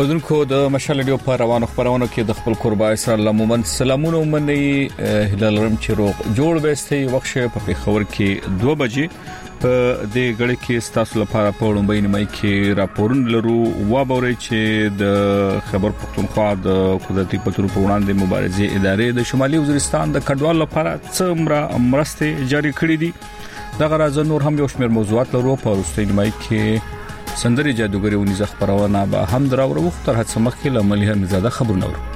اوردونکو د مشال ریډیو په روانو خبرونو کې د خپل قربا اسرائیل مومن سلامونه ومني هلالرم چې روغ جوړ وستي وخت په پیښور کې 2 بجې په دې غړ کې ستاسو لپاره په وړاندې نیمه کې راپورونه لرو وابوري چې د خبر پښتونخوا د قدرتي پترو په وړاندې مبارزې ادارې د شمالي وزیرستان د کډوال لپاره څومره مرسته جاری کړې دي دا غراځ نور هم یو شمېر موضوعات لرو په وروستۍ نیمه کې سندري جادوګری ونیزه خبرونه به هم دراوړو وختر هڅه مخکې لملي هم زیاده خبرونه ورو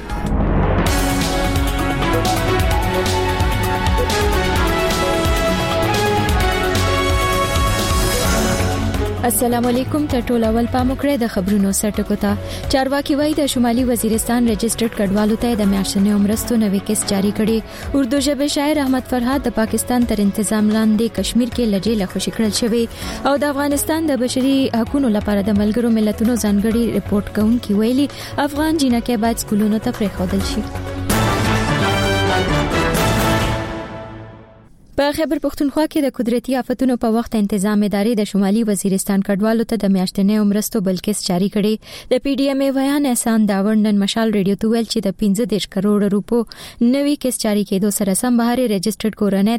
السلام علیکم ټول اول پاموکړه د خبرونو سرټکو ته چارواکي وایي د شمالي وزیرستان رجسټرډ کډوالو ته د میاشتنې عمرستو نوې کیس جاری کړي اردو ژبه شاعر احمد فرهاد د پاکستان تر انتظام لاندې کشمیر کې لجې له خوشی کړل شوی او د افغانستان د بشري حقوقو لپاره د ملګرو ملتونو ځانګړي ریپورت کوونکي ویلي افغان جنکه باید سکولونو ته پریښودل شي په خیبر پختونخوا کې د قدرتي آفتونو په وخت تنظیم ادارې د شمالي وزیرستان کډوالو ته د میاشتنې عمرستو بلکې جاری کړي د پی ډی ایم ای بیان احسان داوړنن مشال ریډیو ته ویل چې د 15 کروڑ روپو نوې کیس جاری کېدو سره سم بهر رجسټرډ کورنۍ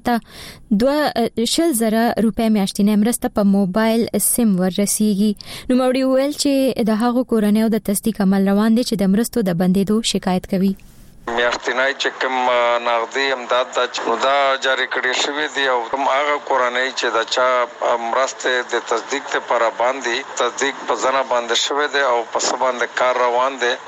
ته 2,000 روپے میاشتنې عمرسته په موبایل سیم ورسیږي نو موري ویل چې د هغو کورنۍ د تصدیق عمل روان دي چې د عمرستو د بندیدو شکایت کوي میاشتنای چې کوم نغدي امداد د چودا جاری کړی شوی دی او کوم هغه کورنۍ چې د چا مرسته د تصدیق لپاره باندې تصدیق په ځنه باندې شوی دی او په سباند کار روان دی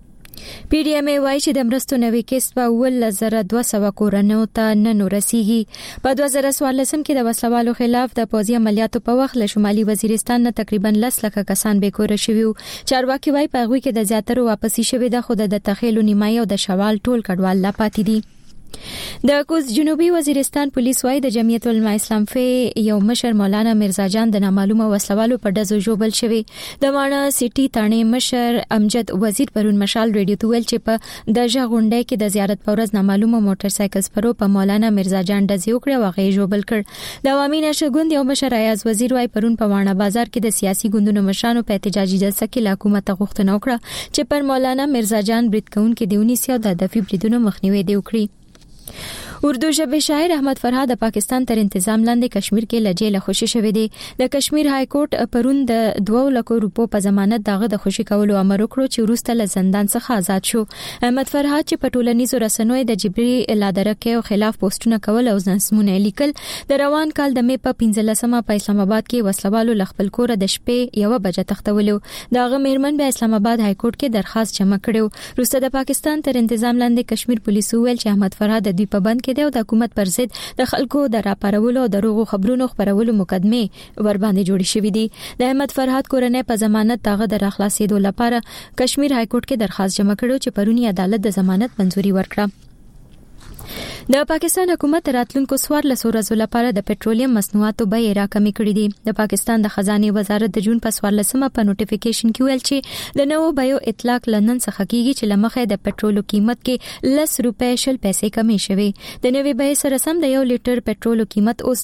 پی ډی ایم ای وايي چې د مرستو نوې کیس په 1200 کورنۍ ته نن ورسیږي په 2014 کې د وسلوالو خلاف د پوځي عملیاتو په وخت له شمالي وزیرستان نه تقریبا 10 لک کسان به کور شوي چارواکي وايي په غوي کې د زیاترو واپسی شوی د خود د تخیل نیمایي او د شوال ټول کډوال لا پاتې دي د کوز جنوبي وزیرستان پولیس وايي د جمعیت العلماء اسلام فی یو مشر مولانا مرزا جان د نامعلومه وسلوالو په دزو جوبل شوی د مانا سیټي تانه مشر امجد وزیر پرون مشال ریډیو ته ویل چې په د ژغونډه کې د زیارت پورز نامعلومه موټر سایکل سپرو په مولانا مرزا جان د زیو کړه واغې جوبل کړ د عوامي نشګوند یو مشر ایاز وزیر وايي پرون په وانه بازار کې د سیاسي ګوندونو مشرانو په احتجاجي جلسه کې حکومت غوښتنه وکړه چې پر مولانا مرزا جان برید کوونکې دیونی سیاو د دفي بریدونو مخنیوي دی وکړي اردو ژبه شاعر احمد فرهاد د پاکستان تر انتظام لاندې کشمیر کې لجې له خوشی شوی دی د کشمیر های کورټ پرون د 2 لک روپو په ضمانت دغه د خوشی کولو امر وکړو چې وروسته له زندان څخه آزاد شو احمد فرهاد چې په ټولنیزو رسنیو د جبري لادرکه خلاف پوسټونه کول او نظمونه لیکل د روان کال د مې په 15مه په اسلام آباد کې وسلوالو لخپل کور د شپې 1 بجې تختولو دغه مهرمن به اسلام آباد های کورټ کې درخواست جمع کړو وروسته د پاکستان تر انتظام لاندې کشمیر پولیسو ویل چې احمد فرهاد د دوی په بند کې د حکومت پر ضد د خلکو د راپارولو او دروغو خبرونو خبرولو مقدمه ور باندې جوړې شوې دي د احمد فرهاد کورنۍ په ضمانت دغه د راخلاصېدو لپاره کشمیر های کورټ کې درخواست جمع کړو چې پرونی عدالت د ضمانت منزوري ورکړه د پاکستان حکومت راتلونکو سوار له سورزو لپاره د پټرولیم مصنوعاتو بیې راکمې کړې دي د پاکستان د خزانه وزارت د جون په 14مه په نوټیفیکیشن کې ویل چې د نوو بیو اطلاق لندن څخه کیږي چې لمخه د پټرولو قیمت کې 10 روپے شل پیسې کمې شوي د نوې بیې سره سم د 1 لیټر پټرولو قیمت اوس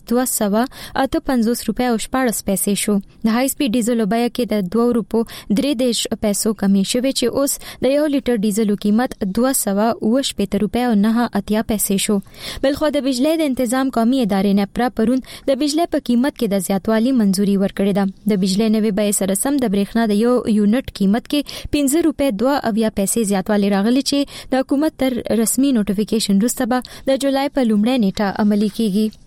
258 روپے او 14 پیسې شو د های سپیډ ډیزلو بیه کې د 2 روپو 3 پیسو کمې شوي چې اوس د 1 لیټر ډیزلو قیمت 280 روپے او 9 پیسې شو بلخو د بجلی د تنظیم قومي ادارې نه پرون د بجلی په قیمت کې د زیاتوالي منزوري ورکړې ده د بجلی نوې بیې سره سم د برېښنا د یو یونټ قیمت کې 15 روپے 2 پیسې زیاتوالی راغلي چې د حکومت تر رسمي نوټیفیکیشن وروسته به د جولای په لومړۍ نیټه عملي کیږي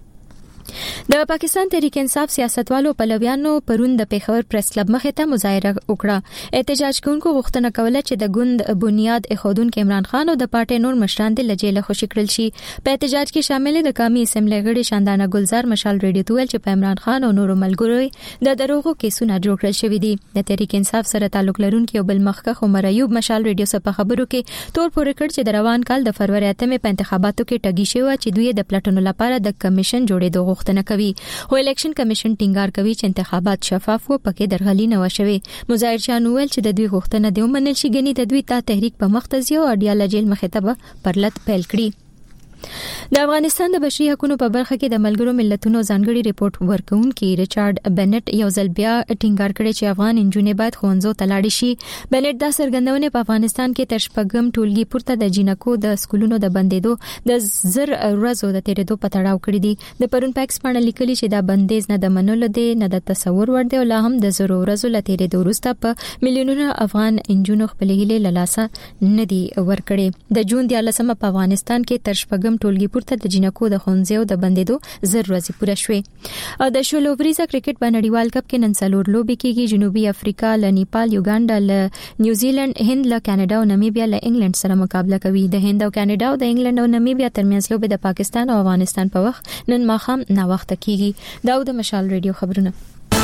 د پاکستان تحریک انصاف سیاستوالو پلویانو پرون د پیښور پریس کلب مخې ته مظاهره وکړه احتجاج کوونکو غوښتنه کوله چې د ګوند بنیاد اخودونکو عمران خان او د پارټي نور مشران د لجې له خوشی کړل شي په احتجاج کې شامل د قومي اسمبلی غړي شاندانه ګلزار مشال ریډیو ته ویل چې په عمران خان او نورو ملګرو د دروغو کیسونه جوړ کړل شوی دي د تحریک انصاف سره تعلق لرونکي او بل مخکخ عمر ایوب مشال ریډیو سره په خبرو کې تور پورې کړ چې د روان کال د فروری 8 په انتخاباتو کې ټګي شوی چې دوی د پلاتونو لپاره د کمیشن جوړېدو غوښتنه کوي خو الیکشن کمیشن ټینګار کوي چې انتخابات شفاف او پکې درغلي نه وشوي مظاهرچیان ویل چې د دوی غوښتنه دی ومنل شي غني د دوی ته تحریک په مختزي او اډیالوژي مخه ته پرلط پیل کړي د افغانستان د بشري حقوقو په برخه کې د ملګرو ملتونو ځانګړي ریپورت ورکونکي ریچارډ بنټ یو ځل بیا ټینګار کړی چې افغان انجونې باید ښوونځو ته لاړې شي. بنټ دا څرګندونه په افغانستان کې تر شپږم ټولګي پورته د جینکو د سکولونو د بندیدو د زر ورځو د تیریدو په تړاو کړی دي. د پرون پاکس باندې لیکلي چې دا بندیز نه د منلو دی نه د تصور ور دی او لا هم د زر ورځو ل تیریدو وروسته په میلیونونو افغان انجونو خپل هیله لاسه نه دی ورکړي. د جون 14 په افغانستان کې تر شپږم ټولګي پورته د جینکو د خونځو د بندیدو زر ورځې پوره شوې. او د شلو وریزه کرکټ په نړیوال کپ کې نن څلور لوبې کېږي. جنوبي افریقا له نیپال، یوګانډا له نیوزیلند، هند له کاناډا او نامیبیا له انګلند سره مقابله کوي. د هند او کاناډا او د انګلند او نامیبیا ترمنځ لوبې د پاکستان او افغانستان په وخت نن ماښام نا وخت کېږي. دا د مشال ریډیو خبرونه.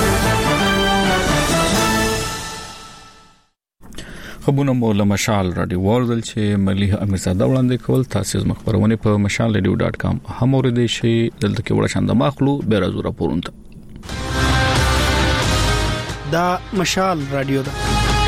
خبرونه مو له مشال رادیو ورزل چې مليح امیرزاده وړاندې کول. تاسو زما خبرونه په mashalradio.com هم اوریدئ شئ. دلته کې وړ شاند ماخلو به راځو راپورونته. دا مشال رادیو ده.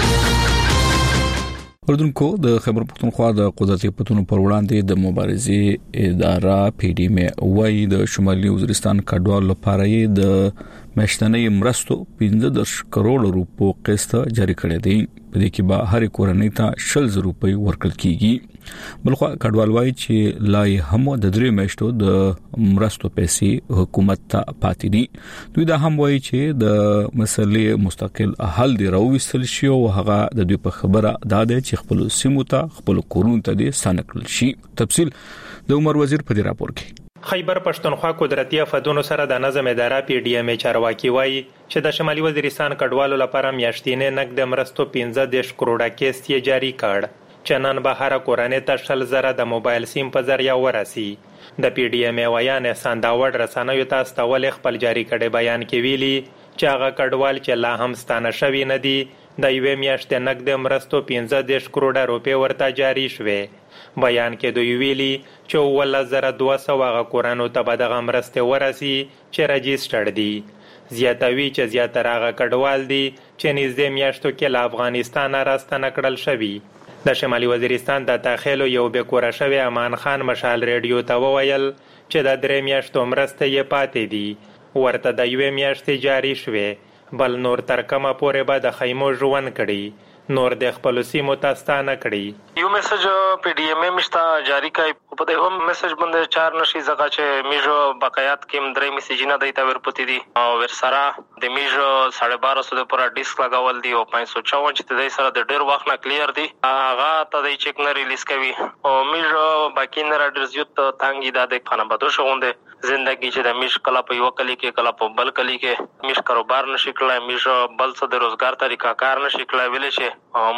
اردوونکو د خبر پښتونخوا د قدرتي پتونو پر وړاندې د مبارزې اداره پی ډی ام وايي د شمالي وزیرستان کډوال لپاره د مشتنې مرستو 15 کروڑ روپو قسط جاری کړی دی. په دې کې به هر کورنۍ ته 100 روپۍ ورکړل کیږي. بلخو کډوال وايي چې لای هم د درې میاشتو د مرستو پیسې حکومت ته پاتې دي. دوی دا هم وايي چې د مسلې مستقل حل دی راوستل شي او هغه د دوی په خبره دا ده چې خپل سیمو ته خپل کورونو ته دي سانکل شي. تفصیل د عمر وزیر په دې راپور کې. خیبر پښتونخوا قدرتي افدونو سره د نظم اداره پی ډی ام چارواکي وایي چې د شمالي وزیرستان کډوالو لپاره میاشتینې نقد مرستو 15 کروڑه کیست یې جاری کړ چې نن به هر کورنۍ ته 100,000 د موبایل سیم په ذریعہ ورسي. د پی ډی ام ویان سانداوړ رسنیو ته استول خپل جاری کړي بیان کې ویلي چې هغه کډوال چې لا هم ستانه شوی نه دي د یوې میاشتې نقد مرستو 15 کروڑه روپۍ ورته جاری شوې. بیان کې دوی ویلي چې 1200 هغه کورانو ته به دغه مرستې ورسي چې رجیسټر دي. زیاتوي چې زیاتره هغه کډوال دي چې نږدې میاشتو کې له افغانستان راستنه کړل شوي. د شمالي وزیرستان د تاخیلو یو به کوره شوی امان خان مشال ریډیو ته وویل چې د 3 میاشتو مرستې یې پاتې دي ورته د یوې میاشتې جاری شوې بل نور تر کومه پورې به د خیمو ژوند کړي نور د خپل سیمو ته ستانه کړي. یو میسج پی ډی ام مشتا جاری کای په دې هم میسج باندې چار نشي زګه چې میجو بقایات کې درې میسجونه دایته ورپتی دي او ورسره د میجو 1250 د پورا ډیسک لگاول دي او 554 چې د سره د ډیر وخت نه کلیر دي هغه ته د چیک نه ریلیز کوي او میجو باقی نه راډرز یو ته تانګي د خانه بدو شوونده زندگی چې د میش کلا په یو کلی کې کلا په بل کلی کې میش کاروبار نشي کولای میش بل څه د روزګار طریقہ کار نشي کولای ویل شي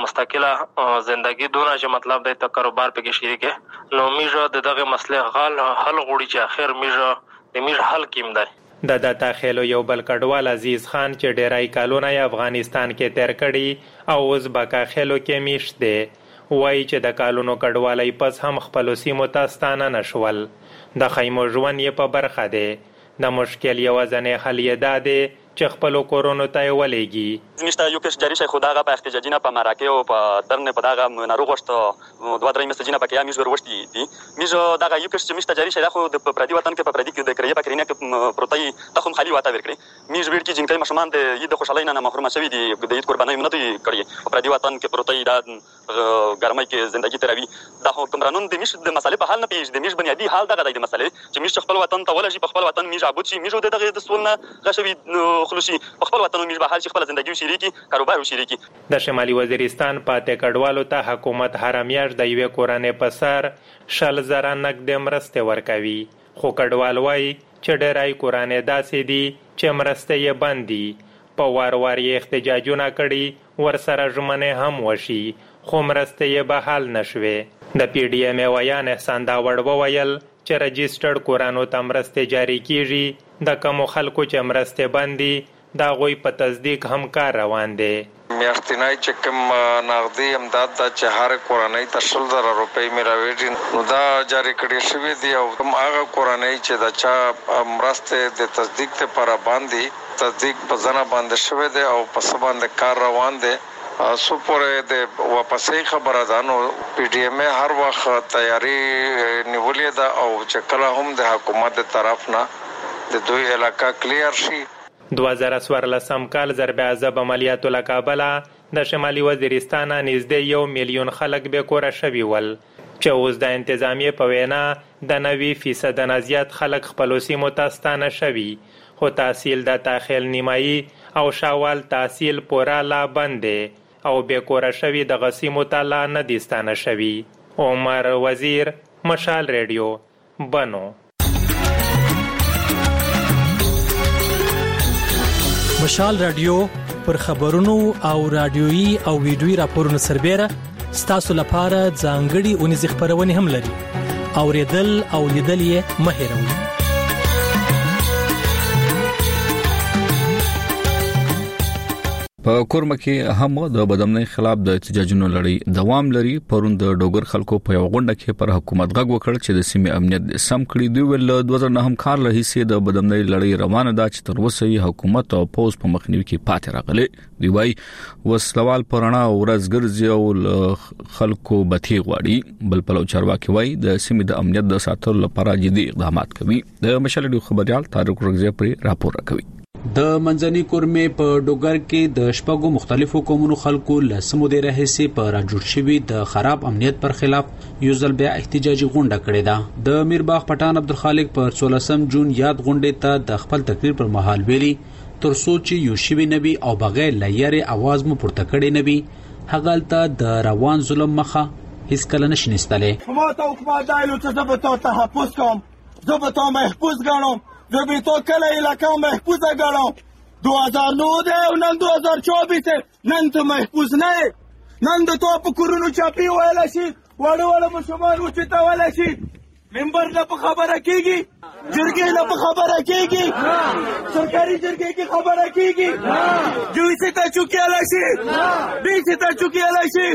مستقله زندگی دونه چې مطلب د کاروبار په کې شریکه نو میش د دغه مسله حل غوړي چې اخر میش د میش حل کیم دی. د داتا خېلو یو بل کډوال عزیز خان چې ډیرای کالونه افغانستان کې تیر کړي او اوس بکا خېلو کې میشت دی وایي چې د کالونو کډوالۍ پس هم خپل سیمو ته ستانه نشول. د خیمو ژوند یې په برخه دی. د مشکل یو ځنې حل یې دا دی چې خپل کورونو ته ولېږي. نشته یو کس جاری شي خداغه په احتجاجي نه په مراکه او په درنه په داغه ناروغ وشته دوه درې مسجونه پکې امي زور وشتي دي میزو داغه یو کس چې مشته جاری شي دا خو د پردي وطن کې په پردي کې د کریه په کرینه کې پروتای تخم خالي واته ورکړي میز ویل کې جنکې مشمان د یید خوشالۍ نه محروم شوی دي د یید قربانۍ نه دوی کړی په پردي وطن کې پروتای دا ګرمۍ کې ژوندۍ تروي دا حکمرانون د میش د مسالې په حل نه پیژ د میش بنیادی حال دغه د مسالې چې میش خپل وطن ته ولشي په خپل وطن میش عبود شي میزو دغه د سولنه غشوي خلوصي په خپل وطن میش به حال خپل ژوندۍ شریکي کاروبار شریکي. د شمالي وزیرستان پاتې کډوالو ته حکومت هر میاشت د یوې کورنۍ په سر 100,000 نقد مرستې ورکوي خو کډوال وایي چې ډېرای کورنۍ داسې دي چې مرستې یې بند دي په وار یې احتجاجونه کړي ورسره ژمنې هم وشي خو مرستې یې به حل نشوې. د پی ډی ام ویان احسان داوړ وویل چې رجیسټرډ کورانو ته مرستې جاری کیږي د کومو خلکو چې مرستې بند دي دا غوي په تصدیق هم کار روان دي. میاشتنای چې کوم نغدي امداد د چهار کورنۍ ته 100,000 روپۍ میراویږي نو دا جاری کړی شوی دی او کوم هغه کورنۍ چې د چا مرستې د تصدیق ته پر باندې تصدیق په ځنه باندې شوی دی او په سبا باندې کار روان دی سپورې د واپسې خبره ده نو پی ډی ایم هر وخت تیاری نیولې ده او چې کله هم د حکومت طرف نه د دوی علاقہ کلیر شي. 2014 کال ضرب عذاب عملیاتو لکابله د شمالي وزیرستان نږدې 1 میلیون خلک به کور شوي ول چې اوس د انتظامیه په وینا د 90% نه زیات خلک خپل سیمو ته ستانه شوي خو تحصیل د تاخیل نیمایي او شاوال تحصیل پورا لا بندې او به کور شوي د غسیمو ته لا نه دي ستانه شوي. عمر وزیر، مشال ریډیو، بنو. مشال رادیو پر خبرونو او رادیويي او ویډیويي راپورونو سربېره ستاسو لپاره ځانګړي اونیز خبرونه هم لري. اوریدل او لیدل یې مه هېروئ. په کورمه کې هم د بدامنۍ خلاف د احتجاجونو لړۍ دوام لري. پرون د ډوګر خلکو په یو غونډه کې پر حکومت غږ وکړ چې د سیمې امنیت سم کړي. دوی ول 2009 کال راهیسې د بدامنۍ لړۍ روانه ده چې تر اوسه یې حکومت او پوز په مخنیوي کې پاتې راغلي. دی وايي وسلوال پرانا ورځ ګرځي او خلکو بتی غواړي. بل په چارواکي وايي د سیمې د امنیت د ساتلو لپاره جدي اقدامات کوي. د مشال خبريال طارق رغزي پر راپور راکوي. د منځني کورمې په ډوګر کې د شپږو مختلفو قومونو خلکو لسمو د رهسي په راجوړ شوی د خراب امنیت پر خلاف یو ځل بیا احتجاجي غونډه کړې ده. د میرباغ پټان عبدالخالق پر 16 جون یاد غونډې ته د خپل تقریر پر مهال ویلي تر سوچ یو شوی نبی او بغیر لایره आवाज مو پورته کړي نبی هغالته د روان ظلم مخه هیڅ کله نشنيستلې. ما ته حکومت دایلو چې زبته تحفظ کوم زبته محفوظ غنم زبې تو کله علاقہ محفوظ غړو. 2009 دی او نن 2024 نن ته محفوظ نه نن د تو په کورونو چاپی وایل شي وړو مشمال او چې تا وایل شي ممبر نه په خبره کیږي جرګې نه په خبره کیږي سرکاري جرګې کې خبره کیږي جو یې ته چوکي لاشي دې څه ته چوکي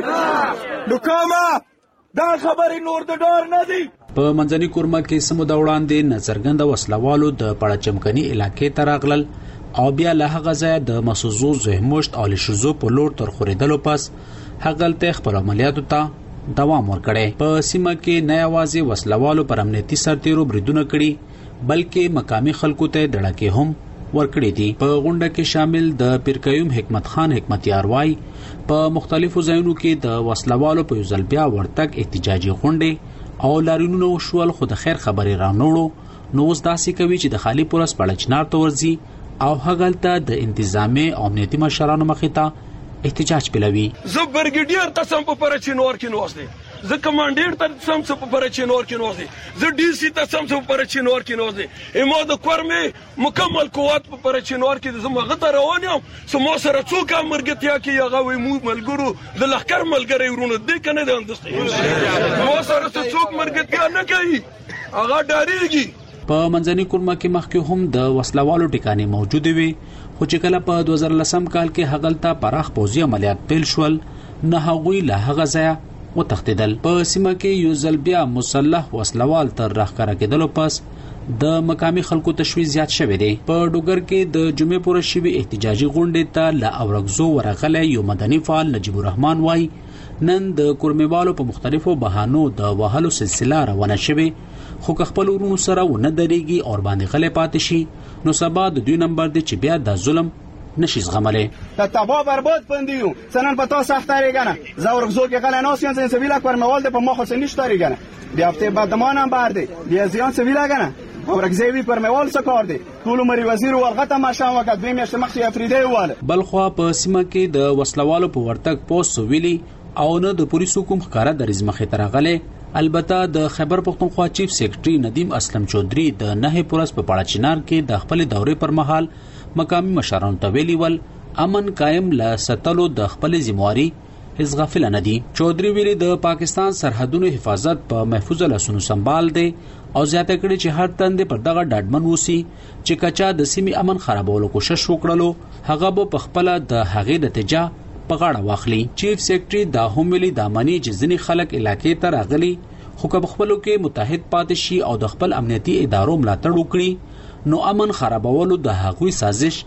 لاشي دوکما دا خبرې نور د ډور نه دي. په منځني کورمه کې سمو د وړاندې نظرګند وسلوالو د پړچمکني علاقې ته راغلل او بیا له هغه ځای د مسوزو زهمشت او لشزو په لور تر خریدلو پس هغلته خپل عملیاتو ته دوام ورکړي. په سیمه کې نه یوازې وسلوالو پر امنیتي سرتیرو بریدونه کړي بلکې مقامی خلکو ته دړکې هم ورکړي دي. په غونډه کې شامل د پیرقیوم حکمت خان حکمتیار وای په مختلفو ځایونو کې د وسلوالو په یوزل بیا ورتګ احتجاجي غونډې او لارینونو شول خو د خیر خبرې رانوړو نو اوس داسې کوي چې د خالی پورس پړچنار ته ورځي او هغلته د انتظامی او امنیتي مشرانو مخې ته احتجاج پیلوي. زه برګیډیر تاسو په پرچینور کې نوځم زه کمانډیر ته سم په پرچینور کې نوځم زه ډي سي ته سم په پرچینور کې نوځم امو د کورمې مکمل قوت په پرچینور کې زموږ ته روان یم سمو سره څوک مرګتیا کې هغه وي مو ملګرو د لخر ملګری ورونه دې کنه د اندستې مو سره څوک مرګتیا نه کوي هغه ډاریږي. په منځني کورمه کې مخکې هم د وسلوالو ټکانې موجود وي خو چې کله په 2010 کال کې هغلته پراخ پوځي عملیات پیل شول نه هغوی له هغه ځای وتښتیدل. په سیمه کې یو ځل بیا مسلح وسلوال تر راښکاره کېدلو پس د مقامی خلکو تشویش زیات شوی دی. په ډوګر کې د جمعې پورې شوی احتجاجي غونډې ته له اورګزو ورغلی یو مدني فعال نجیب الرحمن وای نن د کورمېوالو په مختلفو بهانو د وهلو سلسله روانه شوه خو خپل ورونو سره ونه درېږي او باندې غلې پاتې شي نو سبا د دوی نمبر دی چې بیا د ظلم نشي زغملې. تا تبا برباد پندیو سنن پتا سختاری کنه زورغزو کې غل ناس یان سویلا کورموال د په مخ سن نشتاری کنه بیا هفته بعد دمانم برده بیا زیان سویلا کنه اورګزوی پرموال سکار دی ټول مری وزیر ورغته ماشام وکړ دوی میاشت مخې افریدی واله. بلخوا په سیمه کې د وسلوالو په ورتګ پوسټ ویلي او نه د پولیسو کوم ښکارا د رزمخه ترغله. البته د خیبر پختونخوا چیف سیکریټری ندیم اسلم چودري د نه پورس په پاړه چنار کې د خپل دورې پر مهال مقامی مشرانو ته ویلي ول امن قائم لا ستلو د خپل ذمہواری هیڅ غافل نه دي. چودري ویلي د پاکستان سرحدونو حفاظت په محفوظ لاسونو سنبال دي او زیاته کړي چې هر تند پر دغه ډاډمن وسی چې کچا د سیمې امن خرابولو کوشش وکړلو هغه په خپل د هغې نتیجه په غاړه واخلي. چیف سیکریټری دا هم ویلي د امني چې ځینې خلک علاقې ته راغلي خو که خپلو کې متحد پاتې شي او د خپل امنیتي ادارو ملاتړ وکړي نو امن خرابولو د هغوی سازش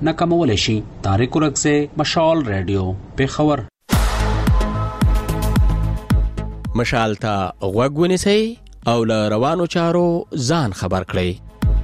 نه کمول شي. طارق ورکزه، مشال رادیو، پیښور. مشال ته غوږ ونیسئ او له روانو چارو ځان خبر کړئ.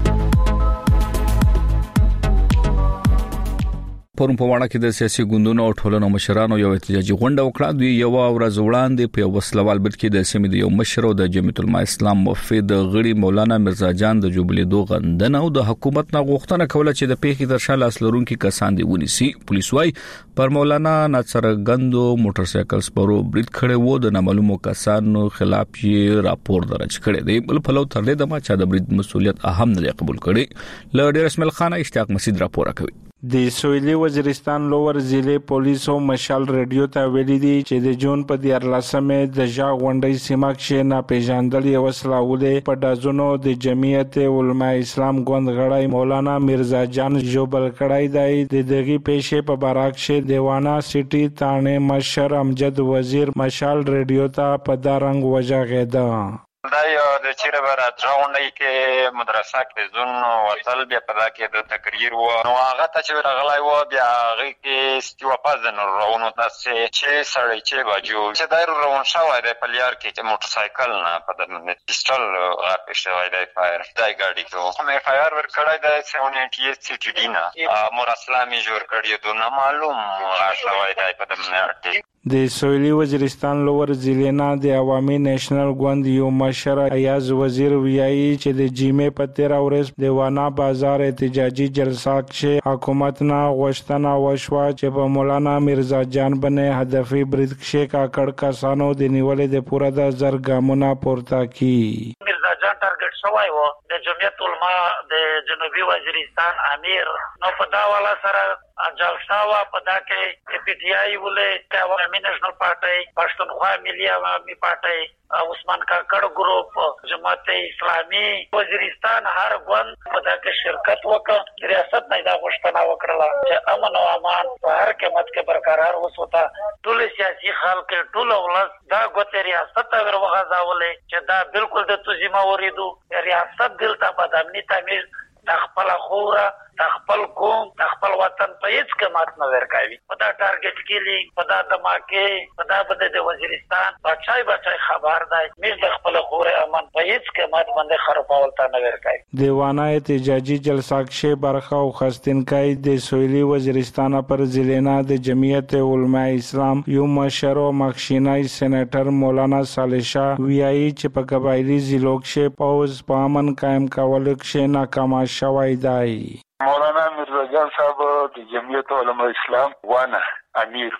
پرون په وړاندې کې د سیاسي ګوندونو او ټولنو مشرانو یو احتجاجي غونډه وکړه. دوی یو ورځ وړاندې په وسلوال بد کې د سیمې د یو مشر او د جمعیت العلماء اسلام مفید غړي مولانا مرزا جان د جوبلیدو غندنه او د حکومت نه غوښتنه کوله چې د پیښې تر شا لاس لرونکي کسان دی ونیسي. پولیس وايي پر مولانا ناڅرګندو موټر سایکل سپرو برید کړي وو. د نامعلومو کسانو خلاف یې راپور درج کړی دی. بل په لو تر دې دمه چې د برید مسولیت اهم نه قبول کړي. له ډیر اسماعیل خان اشتیاق مسعود راپور کوي. د سویلي وزیرستان لوور ضلع پولیسو مشال رادیو ته ویلي دي چې د جون په 14مه د ژا غونډې سیمه کې ناپېژاندل یو وسلواله په دازونو د جمعیت علماء اسلام ګوند غړی مولانا مرزا جان جوبل کړای دی. د دغه پیښې په بارک شه دیوانا سټي تانه مشر امجد وزیر مشال رادیو ته په دارنګ وجاغیدا. دا یو د چیرې برات راوندای کې مدرسه کې زون وصل بیا په دغه د تقریر و نو هغه ته چې راغلای و بیا هغه کې ستیو پازن راونو تاسو چې سړی چې باجو چې دایره روان شوی دی په لیار کې چې موټر سایکل نه په د پیستول غاپې شوی دی فایر دای ګاډي کې کومه فایر ور کړای دی 780 سی ټي ډي نه مور اسلامي جوړ کړی دوه معلوم شوی دی په د د سویلي وزیرستان لوور ضلع نه د عوامي نېشنل ګوند یو مشر ایاز وزیر ویایي چې د جیمې په 13 ورځ د وانا بازار احتجاجي جلسه کې حکومت نه غوښتنه وشوه چې په مولانا مرزا جان باندې هدفي برید کې کاکړ کسانو د نیولې د پوره د زرګامونه پورته کی. مرزا جان ټارګټ شوی و د جمعیت علماء د جنوبي وزیرستان امیر نو په دا والا سره جلسه وا په دا کې پی ټی آی ولې عوامي نېشنل پارټي پښتونخوا ملي عوامي پارټي عثمان کاکړ ګروپ جماعت اسلامي وزیرستان هر ګوند په دا کې شرکت وکړ. ریاست نه دا غوښتنه وکړه چې امن او امان په هر قیمت کې برقرار وسوتا. ټول سیاسي خلک ټول ولس دا غوته ریاست ته ورغځاولې چې دا بالکل د توزیما وریدو ریاست دلته په امنیت تعمیر خپل خوره خپل قوم خپل وطن په هیڅ قیمت نه ورکوي. په دا ټارګټ کیلینګ په دا دماکه په دا بده د وزیرستان بچای خبر دی موږ د خپل خوره امن په هیڅ قیمت باندې خرابول تا نه ورکوي. دیوانه احتجاجي جلسه کې برخه او خستینکای د سویلي وزیرستان پر ضلع نه د جمعیت علماء اسلام یو مشر او مخشینای سېنیټر مولانا صالح شاه ویایي چې په قبایلی ضلعو کې پوز په امن قائم کول کې ناکام شوی دی. مولانا مرزا جان صاحب د جمعیت علماء اسلام وانه امیر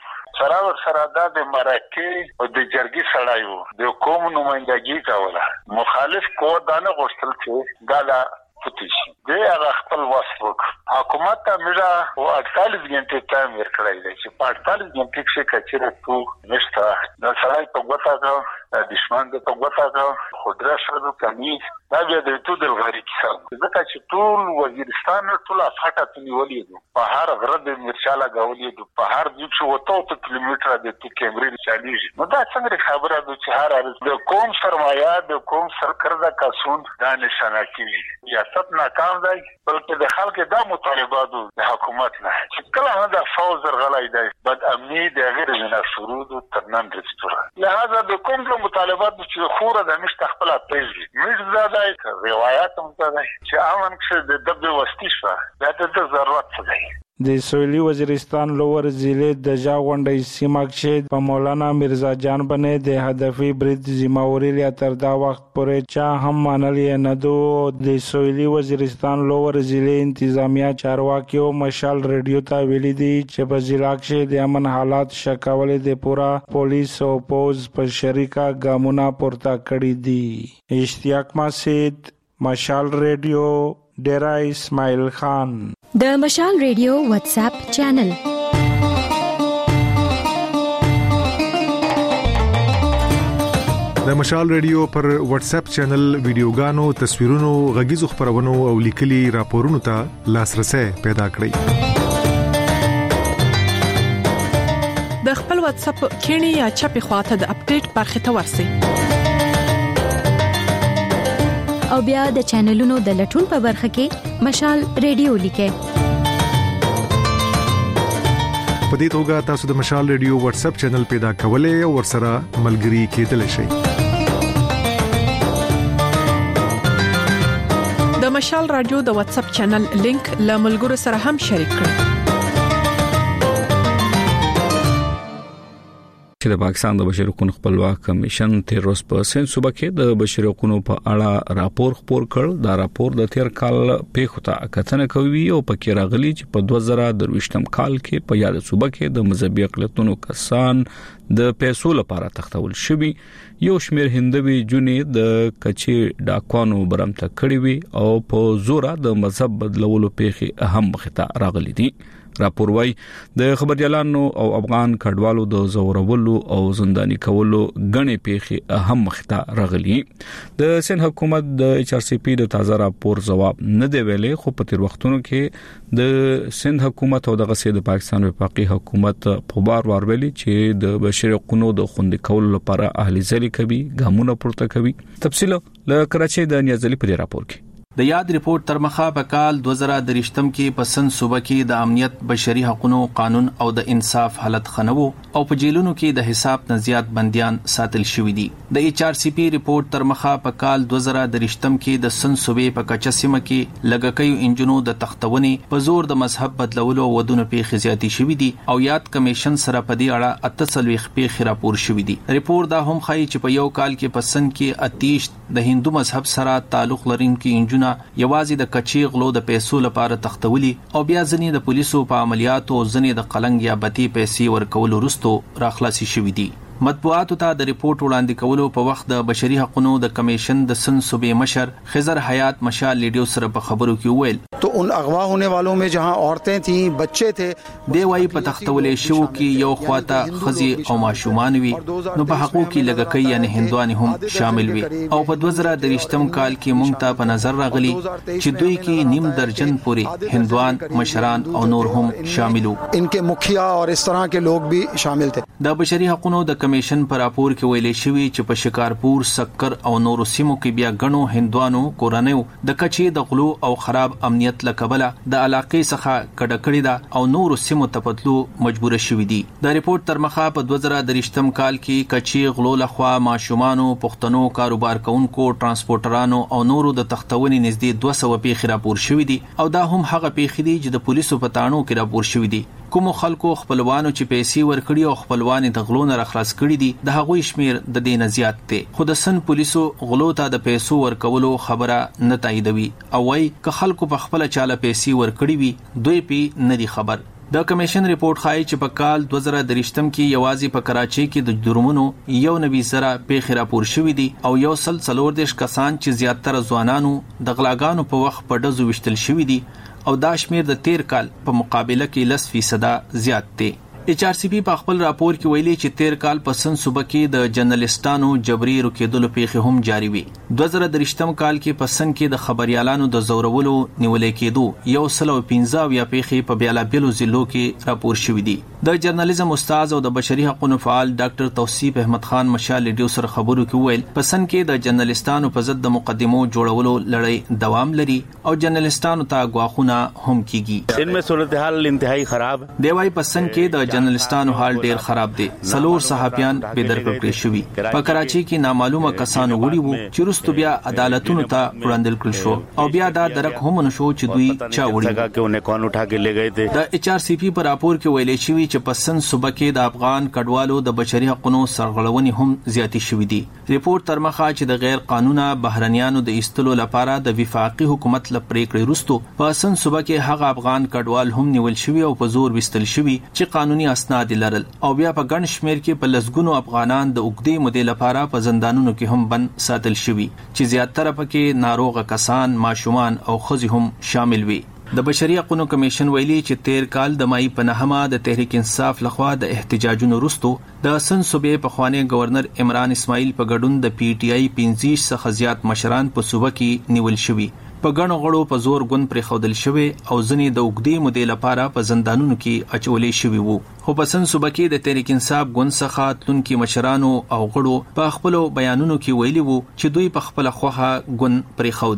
سره دا د مراکې او د جرګي سړی وو د قوم نمائندګي کوله. مخالف قوت دانه غوښتل چې دا پوتیشي د هغه خپل واسوک حکومت ته میرا او 48 غنټه ټایم ورکړی دی چې په 48 غنټه کې کچره تو نشته دا سړی په وګټه دشمن د په وګټه خودره شروع کمی دا بیا د تو د غری کیسه ځکه چې ټول وزیرستان ټول افاټه نیولې دي په هر غرض مرشاله غولې دي په هر ځای چې 200 کیلومتره د تو کیمرې چالیږي. نو دا څنګه خبره ده چې هر د قوم سرمایه د قوم سرکرده کسون دا نشانه کوي. ریاست ناکام دی بلکې د خلکو د مطالبات د حکومت نه چې کله هم د فوز غلای دی بد امنی د غیر نه شروع تر نن رسټور لہذا د کوم د مطالبات چې خوره د مشت خپل پیږي مش زیاده روایت هم ده چې امن کې د دبه وستي شو دا د ضرورت دی. د سویلي وزیرستان لوور ضلع د ژا غونډې سیمه کې په مولانا مرزا جان باندې د هدفي برید ذمہواری لري تر دا وخت پورې چا هم منلې نه دو. د سویلي وزیرستان لوور ضلع انتظامیه چارواکي او مشال رادیو ته ویلي دي چې په ضلع کې د امن حالات شکولې د پورا پولیس او پوز په شریکه ګامونه پورته کړی دي. اشتیاق مسعود مشال رادیو ډیرا اسماعیل خان. د مشال ریډیو واتس اپ چینل د مشال ریډیو پر واتس اپ چینل ویډیوګانو تصویرونو غږیزو خبرونو او لیکلي راپورونو ته لاسرسي پیدا کړئ. د خپل واتس اپ کینی یا چپی خواته د اپډیټ برخه ته ورسئ او بیا د چینلونو د لټون په برخه کې مشال ریډیو لیکه. په دې توګه تاسو د مشال ریډیو واتس اپ چینل پیدا کولای او ورسره ملګري کېدلی شئ. د مشال رادیو د واتس اپ چینل لینک له ملګرو سره هم شریک کړئ. چې د پاکستان د بشري حقوقو خپلواک کمیشن تیر ورځ په سند صوبه کې د بشري حقوقو په اړه راپور خپور کړ. دا راپور د تیر کال پیښو ته کتنه کوي او پکې راغلي چې په 2023م کال کې په یاد صوبه کې د مذهبي اقلیتونو کسان د پیسو لپاره تختول شوی. یو شمېر هندوی جونې د کچي ډاکوانو برمته کړی وي او په زوره د مذهب بدلولو پیښې اهم مخته راغلي دي. راپور وايي د خبريالانو او افغان کډوالو د زورولو او زنداني کولو غنې پیښې اهم مخته راغلي. د سند حکومت د HRCP د تازه راپور جواب نه دی ویلې، خو په تیر وختونو کې د سند حکومت او د غسې د پاکستان وفاقي حکومت په بار ویلي چې د بشري حقوقو د خوندي کولو لپاره اهلي ځلې کوي، ګامونه پورته کوي. تفصیل له کراچۍ د نیازلي په راپور کې. د یاد ریپورت تر مخه په کال 2023م کې په سند صوبه کې د امنیت، بشري حقوقو قانون او د انصاف حالت خنوو او په جیلونو کې د حساب نه زیات بنديان ساتل شوې دي. د HRCP ریپورت تر مخه په کال 2023م کې د سند صوبې په کچه سیمه کې لګکیو انجنونو د تختونې په زور د مذهب بدلولو ودونه پیښې زیاتې شوې دي او یاد کمیشن سره په دې اړه 48 پیښې راپور شوې دي. ریپورت دا هم ښیي چې په یو کال کې په سند کې 28 د هندو مذهب سره تعلق لرونکي انجنونو یوازې د کچي غلو د پیسو لپاره تختولي او بیا ځنې د پولیسو په عملیاتو ځنې د قلنګ یا بتی پیسې ورکول وروسته راخلاصي شوې دي. مطبوعاتو ته د ریپورت وړاندې کولو په وخت د بشري حقوقو د کمیشن د سند صوبې مشر خضر حیات مشال ریډیو سره په خبرو کې وویل تو ان اغوا ہونے والوں میں جہاں عورتیں تھیں، بچے تھے، دی وايي په تختولې شو کې یو خواته خزي او ماشومان وي، نو په حقوقو کې لګکې یعنی هندوان هم شامل وي. او په 2023م کال کې مونږ ته په نظر راغلي چې دوی کې نیم درجن پوري هندوان، مشران او نور هم شامل وو. ان کے مکھیا اور اس طرح کے لوگ بھی شامل تھے. د بشري حقوقو د کمیشن پر راپور کې ویلي شوی چې په شکارپور، سکر او نورو سیمو کې بیا غنو هندوانو کورنیو د کچي د غلو او خراب امنیت لکبله د علاقې څخه کډکړی دا او نورو سیمو ته پتلو مجبور شوی دي. د ریپورت تر مخه په 2023م کال کې کچي غلو لخوا ماشومانو، پښتنو، کاروبار کوونکو، ترانسپورټرانو او نورو د تختونې نږدې 200 پیښې راپور شوی دي او دا هم هغه پیښې دي چې د پولیسو په تاڼو کې راپور شوی دي. کوم خلکو خپلوانو چې پیسې ورکړي او خپلوان د غلو نه راخلاص کړي دي د هغوی شمیر د دې نه زیات دی. خو د سند پولیسو غلو ته د پیسو ورکولو خبره نه تاییدوي او وايي که خلکو په خپل چاله پیسې ورکړي وي دوی په نه دي خبر. د کمیشن ریپورت ښایي چې په کال 2023م کې یوازې په کراچۍ کې د جرمونو 190 پیښې راپور شوې دي او 140 کسان چې زیاتره ځوانانو د غلاګانو په وخت په ډزو وشتل شوي دي او دا شمیر د تیر کال په مقابله کې 10% زیات دی. HRCP په خپل راپور کې ویلي چې تیر کال په سند صوبه کې د جرنالستانو جبري روکېدلو پیښې هم جاری وي. 2023م کال کې په سند کې د خبريالانو د زورولو نیولې کېدو 115 یا پیښې په بیلابیلو ضلعو کې راپور شوې دي. د جرنالیزم استاد او د بشري حقوقو فعال ډاکټر توصیف احمد خان مشال ریډیو سره خبرو کې ویل په سند کې د جرنالستانو په ضد د مقدمو جوړولو لړۍ دوام لري او جرنالستانو ته غواخونه هم کیږي. ان میں صورتحال انتهایی خراب دی. وايي په سند کې د جرنالستانو حال ډیر خراب دی. سلور صحافیان بے درکړل شوي. په کراچۍ کې نامعلومه کسانو وړي وو چې وروسته بیا عدالتونو ته وړاندل کړل شو او بیا دا درک هم نشو چې دوی چا وړي. د HRCP په راپور کې ویلي شوی چې په سند صوبه کې د افغان کډوالو د بشري حقوقو سرغړونې هم زیاتې شوې دي. ریپورت تر مخه چې د غیر قانونه بهرنیانو د ایستلو لپاره د وفاقي حکومت له پریکړې وروسته په سند صوبه کې هغه افغان کډوال هم نیول شوی او په زور وستل شوی چې قانوني اسناد لرل او بیا په ګڼ شمیر کې په لسګونو افغانان د اوږدې مودې لپاره په زندانونو کې هم بند ساتل شوي چې زیاتره پکې ناروغه کسان، ماشومان او ښځې هم شامل وي. د بشري حقوقو کمیشن ویلي چې تیر کال د مای په 9 د تحریک انصاف لخوا د احتجاجونو وروسته د سند صوبې په خوانی گورنر عمران اسماعیل په ګډون د PTI 15 څخه زیات مشران په صوبه کې نیول شوي. په ګڼو غړو په زور ګوند پرې خودل شوی او ځنې د اوږدې مودې لپاره په زندانونو کې اچولې شوی وو. خو په سند صوبه کې د تحریک انصاف ګوند څخه تلونکي مشرانو او غړو په خپل بیانونو کې ویلي وو چې دوی په خپل خوخه ګوند پرې خودي.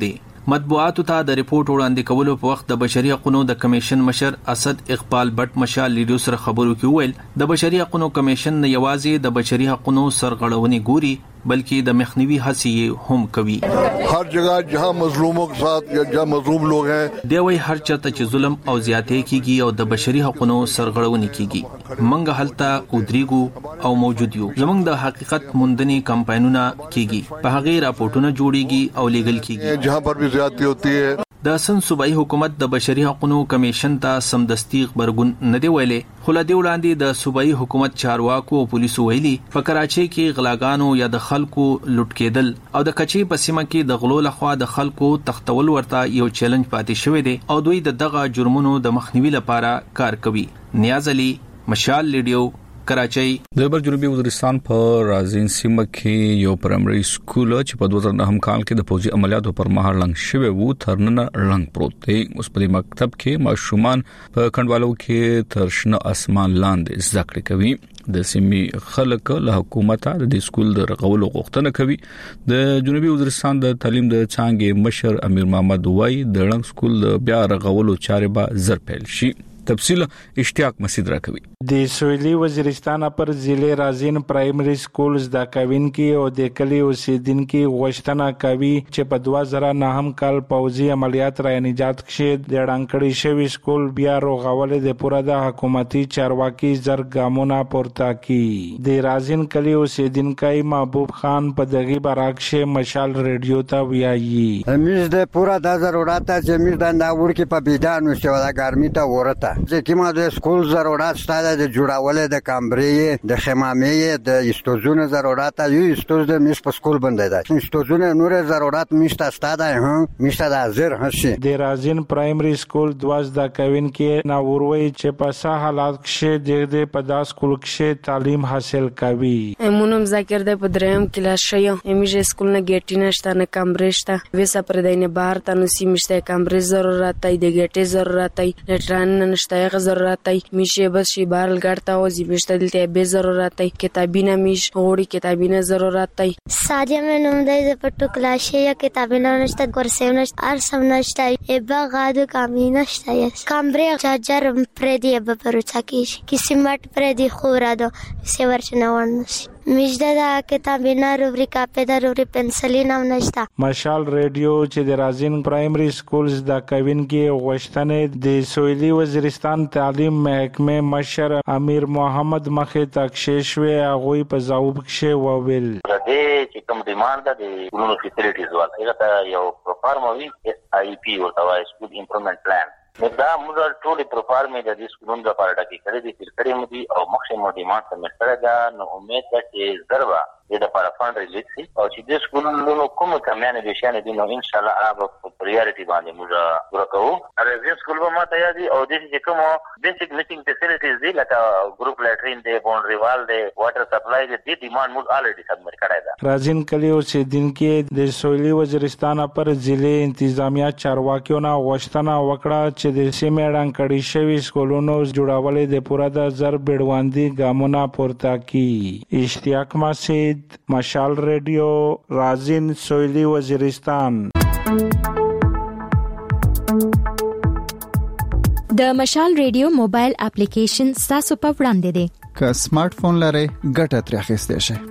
مطبوعاتو ته د ریپورت وړاندې کولو په وخت د بشري حقوقو د کمیشن مشر اسد اقبال بټ مشال لیډیو سره خبرو کې ویل د بشري حقوقو کمیشن نه یوازې د بشري حقوقو سرغړونې ګوري बल्कि द मखनवी हंसी हम कवि हर जगह जहां मजलूमों के साथ या जहां मजलूम लोग हैं देवई हर चरते च जुल्म او ज्यादती कीगी او د بشري حقوقو سرغړونې کیږي منګ حالت ودریګو او موجود یو زمونږ د حقیقت موندنې کمپاینونه کیږي په هغه راپورټونه جوړیږي او لیګل کیږي जहां पर भी ज्यादती होती है د سن صوبایي حکومت د بشري حقوقو کمیشن ته سمدستي خبرګون نه دی ویلې خو له دې وړاندې د صوبایي حکومت چارواکو او پولیسو ویلي په کراچۍ کې غلاګانو یا د خلکو لوټ کېدل او د کچې په سیمه کې د غلو لخوا د خلکو تختول ورته یو چیلنج پاتې شوی دی او دوی د دغه جرمونو د مخنیوي لپاره کار کوي. نیاز علي، مشال ریډیو، کراچۍ. د بر جنوبي وزیرستان په رازین سیمه کې یو پرایمري سکول چې په 2009 کال کې د فوجي عملیاتو پر مهال لنګ شوی وو ترنن رنګ پروت دی. اوس په مکتب کې ماشومان په کندوالو کې ترشنه اسمان لاندې زده کړې کوي. د سیمې خلک له حکومت د سکول د رغولو غوښتنه کوي. د جنوبي وزیرستان د تعلیم د څانګې مشر امیر محمد وای د رنګ سکول د بیا رغولو چارې به زر پیل شي. تفصیل اشتیاق مسعود راکوي. د سویلي وزیرستان پر ضلع رازین پرایمري سکول زده کوونکي او د کلی اوسیدونکو غوښتنه کوي چې په 2009 کال پوځي عملیات را نجات کې د ډانکړی شوی سکول بیا رغول د پوره د حکومتي چارواکي زرګامونه پورته کی. د رازین کلی اوسیدونکو محبوب خان په دغه برعکس مشال ریډیو ته ویایي امیز د پوره د ضرورت چې موږ د ناوړ کې په بيدانو شو د ګرمي ته ورته چې ما د سکول ضرورت ستاده د جوړولو د کمبرې د خمامې د استوزونو ضرورت یو استوز د مش په سکول باندې ده استوزونو نور ضرورت مشته ستاده هم مشته د حاضر هشي. د رازین پرایمري سکول 12 کوونکي ناوروي چې په سه حالات کې د په داس سکول کې تعلیم حاصل کوي. مونږ ذکر د پدریم کلاس شیو امیجه سکول نه ګټی نشته نه کمبرې شته وسه پر دینه بهر ته نو سیمشته کمبرې ضرورت دی د ګټي ضرورت دی لټران نشته ضرورت دی میشه بس شي بارل ګړتا او زیبشته دلته به ضرورت دی کتابینه میش غوړي کتابینه ضرورت دی. ساجه مې نوم دی د پټو کلاس یا کتابینه نشته ګورسیم نشته ار سم نشته ایبا غادو کامینه نشته کمبرې چارجر پر دی به پروچا کی سیمټ پر دی خورا دو سی ورچنه ورنسی میشته دا کتابینه روبریکا په ضروري پنسلین هم نشته. مشال ریډیو چې د رازین پرایمري سکولز د کوونکي غوښتنې د سویلي وزیرستان تعلیم محکمه مشر امیر محمد مخه تکشیشوي هغه په ځواب کې وویل د دې چې کوم ډیماند د ګلونو فیسیلیټیز ورته ته یو پرفارموي آی پی او توای سکول امپروومنت پلان دا موږ ټول پرفارمې د دې سکولونو لپاره ټاکي کړی دي چې مو دي او مخکې ډیماند سم کړی دا نو امید ده چې ضربه د لپاره فند ریلیز شي او چې د سکولونو کوم کمیانه دي شانه دي نو ان شاء الله هغه په پریورټي باندې موږ ورکوو. رزین سکول به ماته یادي او د دې کوم بیسیک میټینګ فیسیلیټیز دي لکه ګروپ لیټرین دی باونډري وال دی واټر سپلای دی د ډیماند موږ الریډي سبمټ کړی دا. رازین کلی اوسیدونکو د سویلي وزیرستان پر ضلع انتظامیه چارواکیونه غوښتنه وکړه چې د سیمې ډانکړی شوی سکولونو جوړولو د پوره د زر بیړواندي ګامونه پورته کی. اشتیاق مسعود، مشال ریډیو، رازین، سویلي وزیرستان. د مشال ریډیو موبایل اپلیکیشن تاسو په وړاندې دی. که سمارټ فون لرئ ګټه ترې اخیستئ شئ.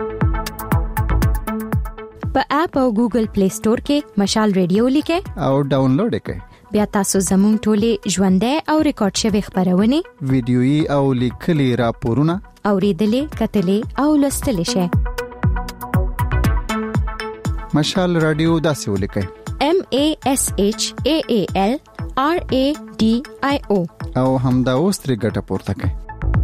په اپ او ګوګل پلی سٹور کې مشال ریډیو لیکئ او ډاونلوډ کړئ. بیا تاسو زموږ ټولې ژوندۍ او ریکارډ شوی خبرونه ویډیويي او لیکلي راپورونه اوریدلې کتلې او لوستلې شئ. مشال رادیو داسې ولیکئ MASHAAL RADIO او همدا اوس ترې ګټه پورته کړئ.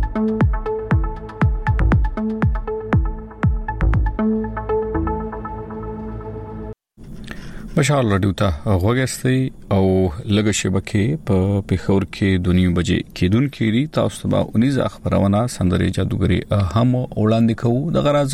مشال رادیو ته غوږی او لږه شبکه په پیښور کې 2 بجې کېدونکې لري. تاسو ته 19 خبرونه سندري جادوګری هم وړاندې کوو. د غراز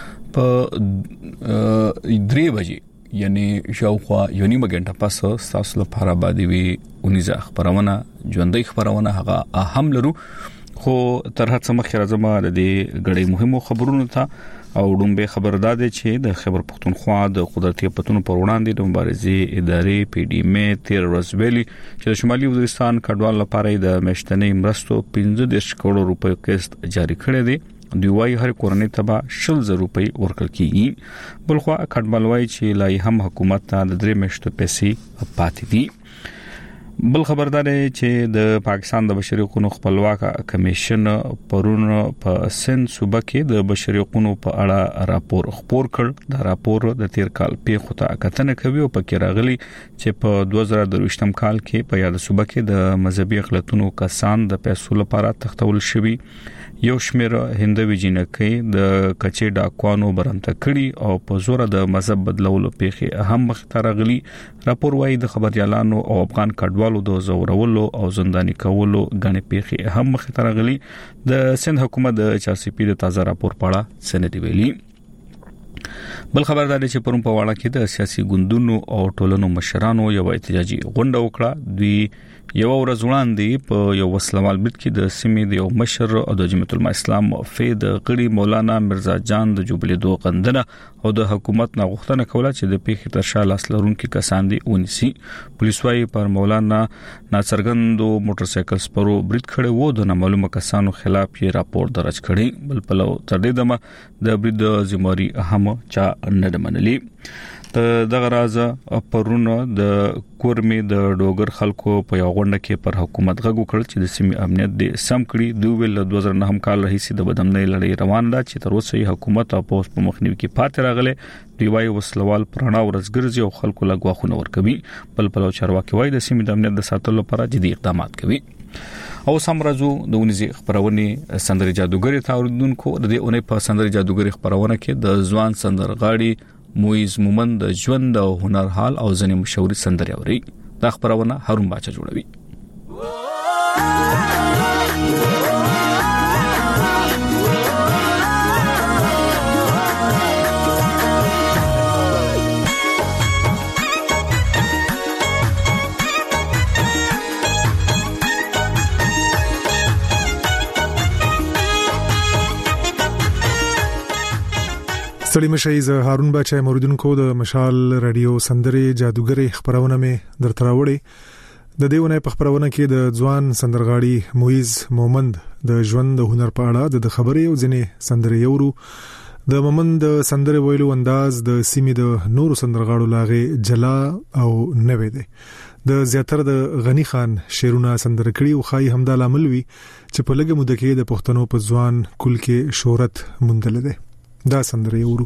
په 3 بجې یعنی شاوخوا یو نیمه غنټه پس تاسو لپاره باندې وی 19 خبرونه ژوندۍ خبرونه هغه هم لرو. خو تر هڅه مخکې راځم د دې غړي مهمو خبرونو ته او ډومبه خبردار دي چې د خیبر پختونخوا د قدرتي پتون پر وړاندې د مبارزې ادارې پی ډی ام تیر ورځ چې د شمالي وزیرستان کډوال لپاره د مشتنې مرستو 15 کروڑ روپۍ قسط جاری کړی دی. دوی وايي هر کورنۍ تبا 100 روپۍ ورکړل کیږي. بلخوا کډوال وايي چې لای هم حکومت ته د 3 میاشتو پیسې پاتې دي. بل خبردار چې د پاکستان د بشري حقوقو خپلواک کمیشن پرون په سند صوبه کې د بشري حقوقو په اړه راپور خپور کړ. دا راپور د تیر کال پیښو ته کتنه کوي او پکې راغلي چې په 2023م کال کې په یاد صوبه کې د مذهبي اقلیتونو کسان د پیسو لپاره تختول شوي. یو شمېر هندوی جنکې د کچې ډاکوانو برمته کړي او په زور د مذهب بدلولو پیښې هم مخته راغلي. راپور وايي د خبريالانو او افغان کډوالو د زورولو او زنداني کولو غنې پیښې هم مخته راغلي. د سند حکومت د چارسپی د تازه راپور پاړه سند ویلي. بل خبردار چې پرون په واړه کې د سیاسي ګوندونو او ټولنو مشرانو یو احتجاجي غونډه وکړه. دوی یو ورځ وړاندې په یو وسلوال بریټ کې د سیمې د یو مشر او د جمعیت العلماء اسلام فید غړي مولانا مرزا جان د جوبلیدو غندنه او د حکومت نه غوښتنه کوله چې د پیښې تر شا لاس لرونکي کسان دي ونیسي. پولیس وايي پر مولانا ناڅرګندو موټر سایکل سپرو بریټ کړي وو د نامعلومه کسانو خلاف یې راپور درج کړي. بل په لو تر دې دمه د بریټ ذمہواری اهم چا نه منلي. دغه راز پرون د کورمي د ډوګر خلکو په یو غونډه کې پر حکومت غږ وکړ چې د سیمې امنیت د سم کړي. دوی ول 2009 کال راهیسې د بدامنۍ لړۍ روان ده چې تر اوسه حکومت او پوس په مخنیوي کې پاتې راغله. دوی وايي وسلوال پرانا ورزګرځي او خلکو لګواخونه ور کوي. بل په لو چارواکي وايي د سیمې د امنیت د ساتلو لپاره جدي اقدامات کوي. او سمرزو د ونیزي خبرونه سندري جادوګری تاوردونکو د دې اونۍ په سندري جادوګری خبرونه کې د ځوان سندرغاړي مویز مومند د ژوند او هنر حال او ځنې مشورې سندري اوري. دا خبرونه هارون باچا جوړوي. ستړي مشي ز هارون بچا موریدونکو د مشال رادیو سندري جادوګری خبرونه مې درتراوړي. د دیونه په خبرونه کې د ځوان سندرغاړي مویز مومند د ژوند د هنر په اړه د خبرې او ځنې سندري یورو. د مومند سندري ویلو انداز د سیمې د نورو سندرغاړو لاغه جلا او نوې ده. د زیاتره د غنی خان شیرونه سندرکړي او خای همدا لامل وی چې په لګه مده کې د پښتنو په ځوان کل کې شهرت مندل ده. دا سندري ورو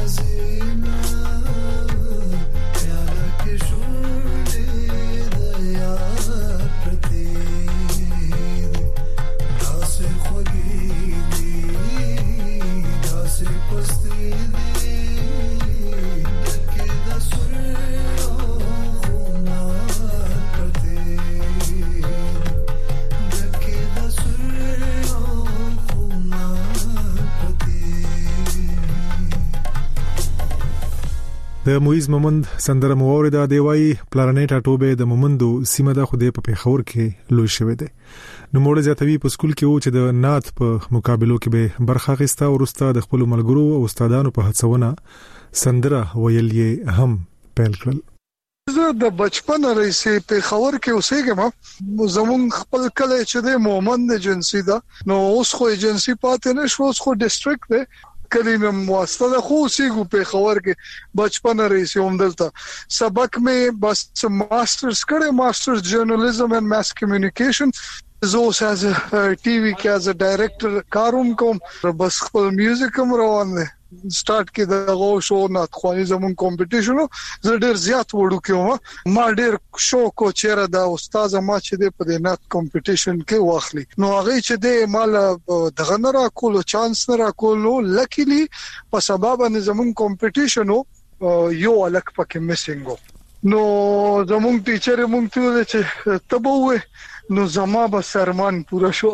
د مویز مومند سندره موریده دی وای پلانټ اټوبه د مومندو سیمه د خوده په پیښور کې لوي شوې ده. نو موږ ځاتوي په سکول کې و چې د نات په مقابلو کې به برخه غستا او ورسته د خپل ملګرو او استادانو په هڅونه سندره ویلې هم پیل کړل. زه د بچپن رئیسې په خبر کې اوسېږم. زمون خپل کله چې د مومند ایجنسی دا نو اوس خو ایجنسی پاتې نشو، اوس خو ډیسټریکټ ده کلینه مواسطه خو سیګو په خبر کې بچپن رئیسې هم دلته سبق مې بس ماسترز کړه، ماسترز جرنالیزم اینڈ ماس کمیونیکیشن. زه اوس از ټي وي کې از ډایریکټر کاروم کوم، بس خپل میوزیک هم روان دی. سٹارټ کې د غو شو نات خواني زمون کمپټیشن زه ډیر زیات وړو کې ما ډیر شوق او چیرې دا استاد ما چې د په نات کمپټیشن کې واخلي. نو هغه چې د مال دغه نه را کول چانس نه را کول، لکیلی په سبب ان زمون کمپټیشن یو الک پکې میسنګ. نو زمون ټیچر مونږ ته چې تبوه نو زما به سرمان پورا شو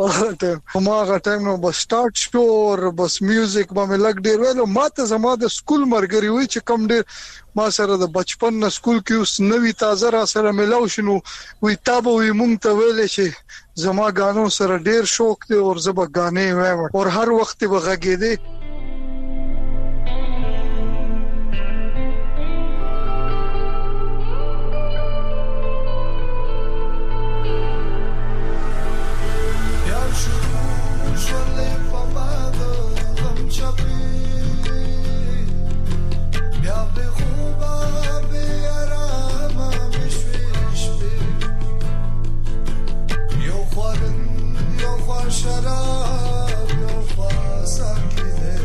هغه ټایم نو بس سٹارټ شو او بس میوزیک باندې لګ ډیر ویلو. ماته زما د سکول مرګري وی چې کم ډیر ما سره د بچپن نه سکول کې اوس نوې تازه را سره ملاو شنو وی تابو وی مونږ ته ویل چې زما غانو سره ډیر شوق دی او زما غانې وایم او هر وخت به غږېده. شراب یو فاسا کی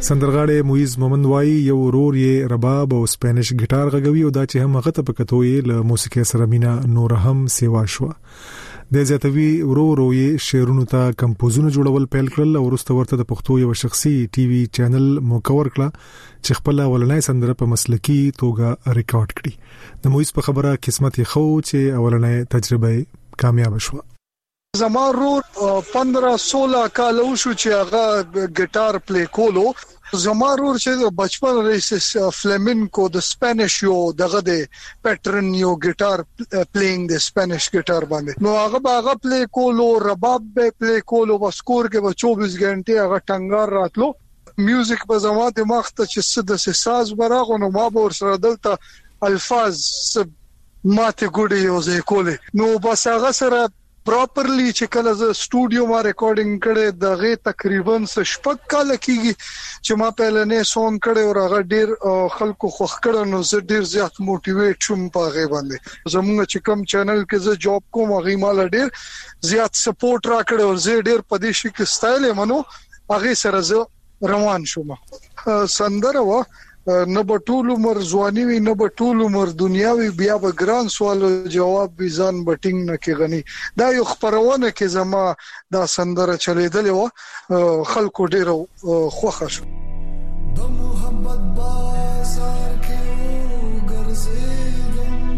سندرغاړي مویز مومند وای یو ورور یې رباب او سپینش ګټار غږوي او دا چې هم هغه ته پکتو یې له موسیقي سره مینا نور هم سیوا شو د زیاتوي ورو یې شعرونو ته کمپوزونه جوړول پیل کړل او وروسته ورته د پښتو یو شخصي ټي وي چینل مکور کړ چې خپل ولنۍ سندره په مسلکي توګه ریکارډ کړي د مویز په خبره قسمت خو چې اولنۍ تجربه کامیاب شو زمارو 15-16 کال شو چې هغه ګټار پلی کولو زمارو چې بچپن ریس فلامینکو د سپینش یو دغه د پیټرن یو ګټار پلیینګ د سپینش ګټار باندې نو هغه پلی کولو رباب به پلی کولو وسکور کې 24 غنټه هغه ټنګار راتلو میوزیک په زما دماغ ته چې څه د ساز براغو نو ما به ورسره دلته الفاظ ماته ګوډي یو ځای کولې نو بس هغه سره پراپرلی چې کله ز سټوډیو ما ریکارډینګ کړي دغه تقریبا شپږ کال کېږي چې ما پهلنې سونګ کړي او هغه ډیر خلکو خوښ کړي نو زه ډیر زیات موټیویټ شوم په هغه باندې زموږ چې کوم چینل کې زه جاب کوم هغه مال ډیر زیات سپورټ را کړي او زه ډیر پدیشي کې سټایل منو هغه سره زه روان شوم سندره و نه بټول عمر ځواني وي نه بټول عمر دنیاوي بیا به ګران سوال جواب بيزان بټینګ نه کې غني دا یو خبرونه کې زما دا سندره چلیدل و خلکو ډیر خوښ شو د محبت بازار کې ګرځېدم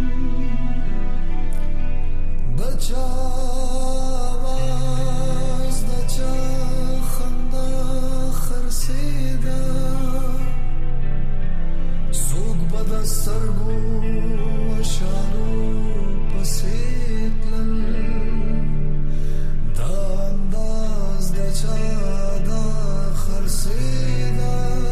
بچا سرگو اشارو پسیتلن دا انداز دا چا دا خرسیدا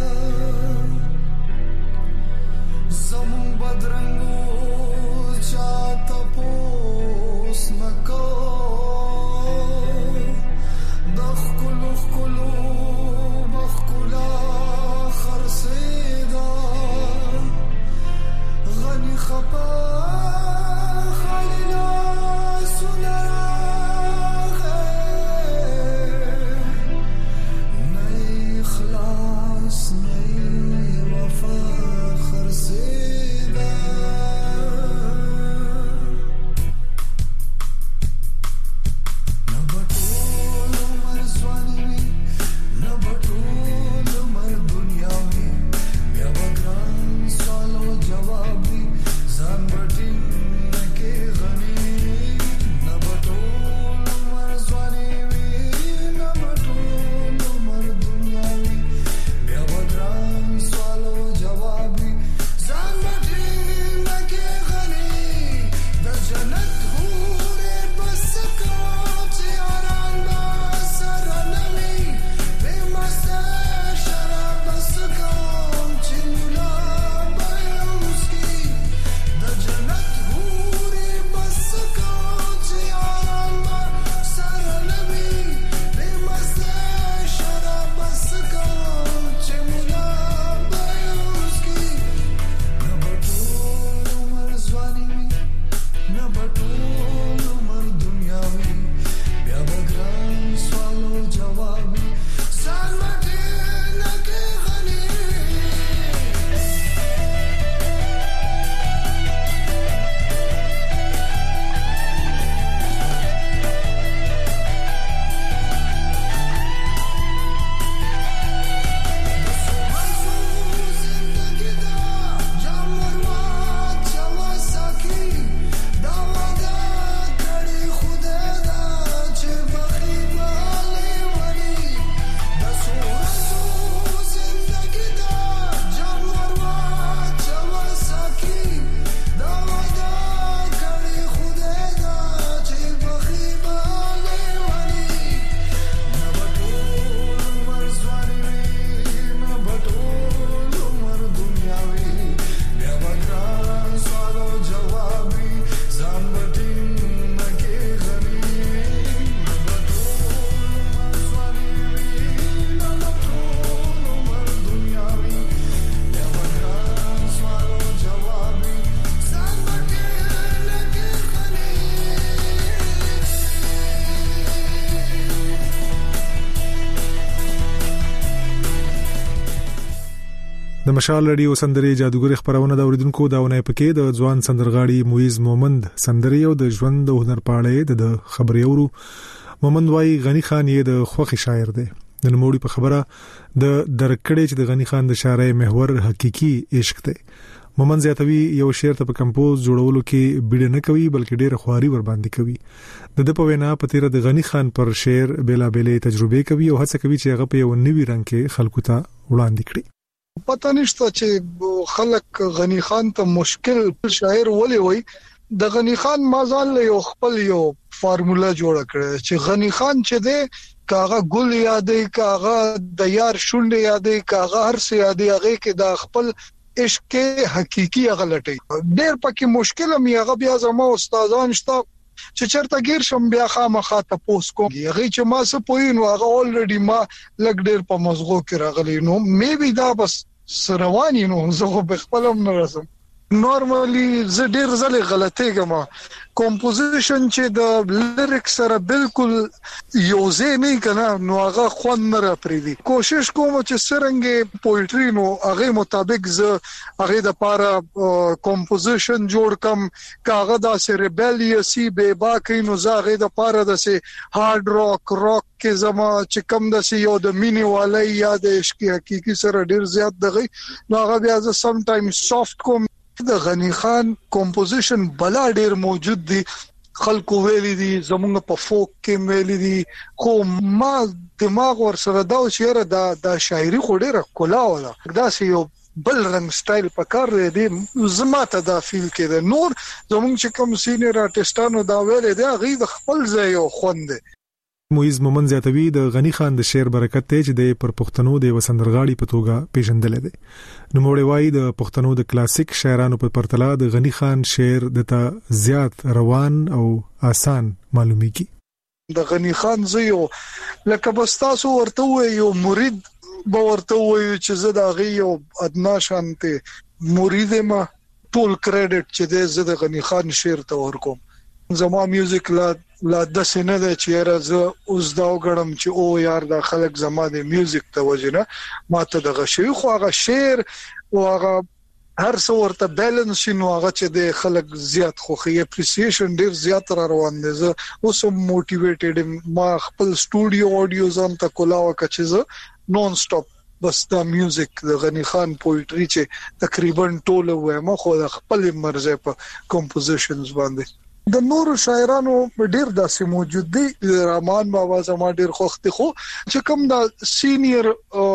زمون بدرنگو چاہتا پوس نکو دخکلو خکلو بخکلا خرسیدا غني خپا خلنا سنرا نئی خلاص نئی وفا خرسیدا نبطول عمر زوانی نبطول عمر دنیاوی بیا بگران سوال و جواب زان بټین کې غني نه بټول عمر ځواني وي نه بټول عمر دنیا وي بیا وګران سوالو جواب زان بټین کې غني د جنت هورې بس کا چې آرام با سره نوي به مسته شراب بس کا چې مولا جنت هوري بس کا چې آرام سره نبی به مزه شراب بس کا چې مولا بیوس کی نه بټول عمر ځواني نه بټول عمر دنیا وي بیا بګران سوالو جواب سال مټه نه کې غني د مشال رادیو سندري جادوګر خبرونه د اوریدونکو داونه پکې د ځوان سندرغاړي مویز مومند سندري او د ژوند د هنر پاړې د خبري اورو. مومند وايي غنی خان یې د خوخي شاعر دی. د نوموړي په خبره د درکړې چې د غنی خان د شاعرۍ محور حقيقي عشق دی. مومند زیاتوي یو شعر ته په کمپوز جوړولو کې بیړه نه کوي بلکې ډېر خواري ور باندې کوي. د په وینا په تیر د غنی خان پر شعر بیلا بیلې تجربه کوي او هڅه کوي چې هغه په یو نوي رنګ کې خلکو ته وړاندې کړي. پته نشته چې خلک غنی خان ته مشکل شاعر ولې وای. د غنی خان مازال یو خپل یو فارمولا جوړ کړی چې غنی خان چې دی کاغه ګل یادې کاغه د یار شونډې یادې کاغه هر څه یادې هغه کې د خپل عشق حقيقي غلطي ډېر پکې مشکل مې هغه بیا زما استادان شته چې چرته غیر شم بیا خامخا تاسو کوم هغه چې ما څه پوینو هغه اولریډي ما لګ ډېر په مزغو کې راغلی نو مې بي دا بس سروانی نو زه په خپلم نه رسم. نورمالي زه ډېر ځله غلطي کوم. کمپوزیشن چې د لیریک سره بالکل یوځای نه کنه نو هغه خوند نه راپریدي. کوشش کوم چې سرنګ پوئټری نو هغه مطابق زه هغه د پاره کمپوزیشن جوړ کم کاغه د سریبلیسی به باقی نو زه هغه د پاره د سي هارد راک کې زما چې کم د سي یو د مینی والي یا د عشق حقيقي سره ډېر زیات دغه نو هغه بیا زه سم ټایم سافت کوم. د غنی خان کمپوزیشن بلا ډیر موجود دي خلکو ویلي دي زمونږ په فوک کې ویلي دي خو ما دماغ ور سره دا شعر د شاعري خو ډیره کولا ولا دا سه یو بل رنګ سټایل پکار دی زماته دا فیل کې ده. نور زمونږ چې کوم سینیئر آرټستانو دا ویلي دي غي د خپل ځای یو خوند. مویز مومند زیاتوي د غنی خان د شعر برکت ته چې د پر پښتنو د وسندرغاړي په توګه پیژندل دي. نو موږ وایي د پښتنو د کلاسیک شاعرانو په پرتله د غنی خان شعر د ته زیات روان او آسان معلومیږي. د غنی خان زیو لکه بستاسو ورته یو مرید به ورته وي چې زه د غي یو ادنا شانته مرید ما ټول کریډټ چې د زه د غنی خان شعر ته ورکوم. زما میوزیک لا د سینه د چیرې ز اوس دا وګړم چې او یار دا خلک زما د میوزیک ته وجنه ماته د غشي خو هغه شعر او هغه هر څو ورته بیلانس شنو هغه چې د خلک زیات خوخي اپریسیشن ډیر زیات روان دي. زه اوس موټیویټډ ما خپل سټوډیو اډیو ځم ته کولاو کچې نون سټاپ بس دا میوزیک د غنی خان پوئټری چې تقریبا ټوله وایم خو د خپل مرزه په کمپوزیشنز باندې. د نور شاعرانو ډیر داسې موجود دي. رحمان بابا زما ډیر خوخته خو چې کوم د سینیئر